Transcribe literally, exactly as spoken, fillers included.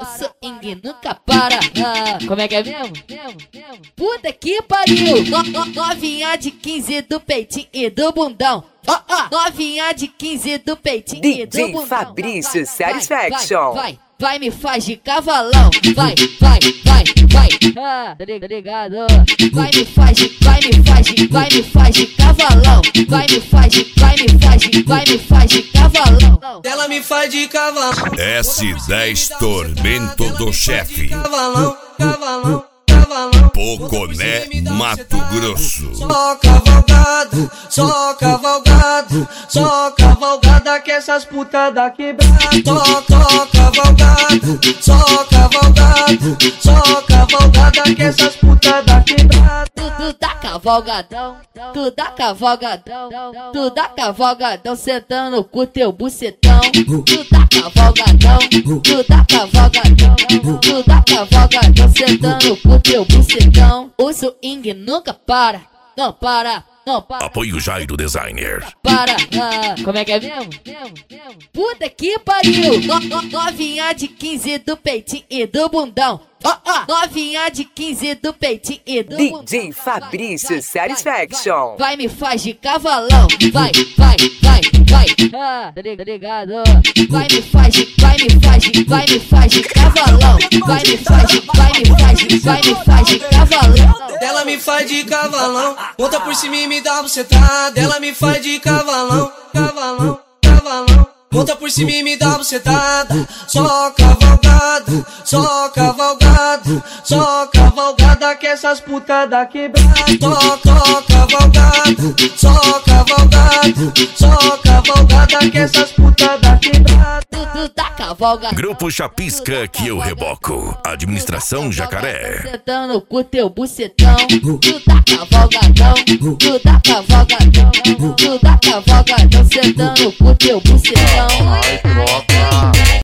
swing nunca para. Ah, como é que é mesmo? Puta que pariu. No, no, novinha de quinze do peitinho e do bundão. Oh, oh. Novinha de quinze do peitinho e do bundão. D J Fabrício Satisfaction. Vai, vai, vai, me faz de cavalão. Vai, vai, vai, vai. Ah, tá ligado? Vai, me faz de, vai, me faz de, vai, me faz de cavalão. Vai, me faz de, vai, me faz de, vai, me faz de cavalão. Ela me faz de cavalão. S dez Tormento do Chefe. Cavalão, cavalão, cavalão. Poconé, Mato Grosso. Só cavalgada, só cavalgada, só cavalgada que essas putas da quebrada. Só, só cavalgada, só cavalgada, só cavalgada que essas putas da quebrada. Tu dá cavalgadão, tu dá cavalgadão, tu dá cavalgadão, sentando com teu bucetão. Tu dá cavalgadão, tu dá cavalgadão, tu dá cavalgadão, sentando com teu bucetão. O swing nunca para, não para, não para. Apoio Jairo Designer. Para, ah, como é que é mesmo? Puta que pariu. No, no, novinha de quinze do peitinho e do bundão. Oh, oh. Novinha de quinze do peitinho e do bundão. D J Fabrício Satisfaction. Vai, me faz de cavalão. Vai, vai, vai, vai. Ah, tá ligado? Vai, me faz de, vai, me faz de, vai, me faz de cavalão. Vai, me faz de, vai, me faz de, vai, me faz de cavalão. Ela me faz de cavalão, monta por cima e me dá bucetada. Ela me faz de cavalão, cavalão, cavalão. Monta por cima e me dá bucetada. Só cavalgada, só cavalgada, só cavalgada que essas putas da quebrada. Só, só cavalgada, só cavalgada, só cavalgada que essas putas da quebrada. Tu dá cavalgada. Grupo Chapisca que eu reboco. Administração Jacaré. Sentando com teu bucetão. Tu dá cavalgadão, tu dá cavalgadão, tu dá cavalgadão, sentando com teu bucetão.